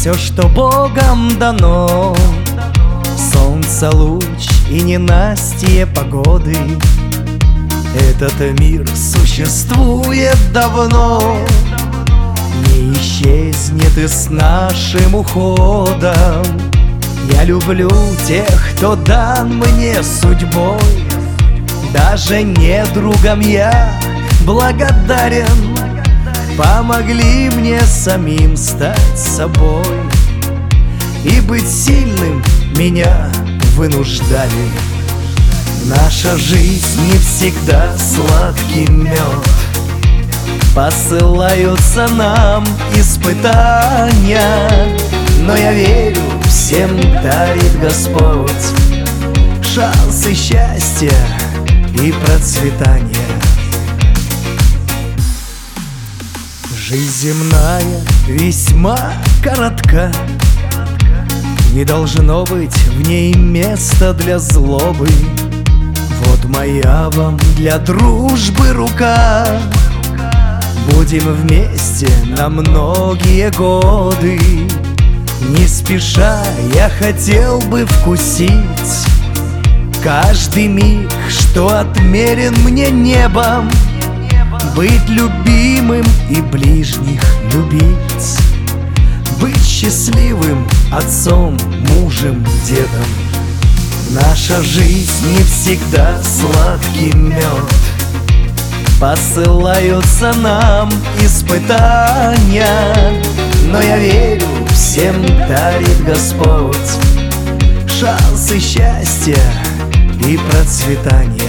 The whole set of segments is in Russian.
все, что Богом дано. Солнце, луч и ненастье погоды. Этот мир существует давно, не исчезнет и с нашим уходом. Я люблю тех, кто дан мне судьбой. Даже недругам я благодарен. Помогли мне самим стать собой. И быть сильным меня вынуждали. Наша жизнь не всегда сладкий мед. Посылаются нам испытания, но я верю, всем дарит Господь шансы счастья и процветания. Жизнь земная весьма коротка, не должно быть в ней места для злобы. Вот моя вам для дружбы рука. Будем вместе на многие годы. Не спеша я хотел бы вкусить каждый миг, что отмерен мне небом. Быть любимым и ближних любить. Быть счастливым отцом, мужем, дедом. Наша жизнь не всегда сладкий мед. Посылаются нам испытания, но я верю, всем дарит Господь шансы счастья и процветания.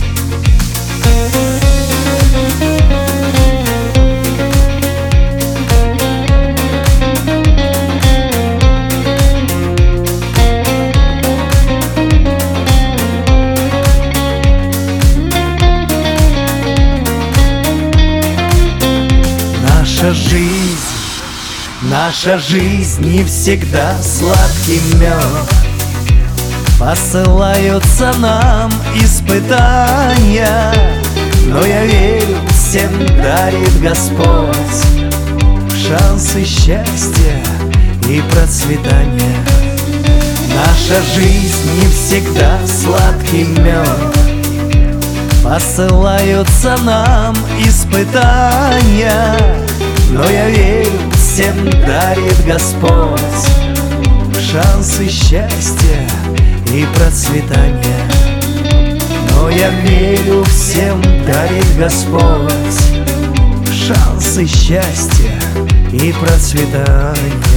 Наша жизнь не всегда сладкий мед. Посылаются нам испытания, но я верю, всем дарит Господь шансы счастья и процветания. Наша жизнь не всегда сладкий мед. Посылаются нам испытания, но я верю, всем дарит Господь шансы счастья и процветания. Но я верю, всем дарит Господь шансы счастья и процветания.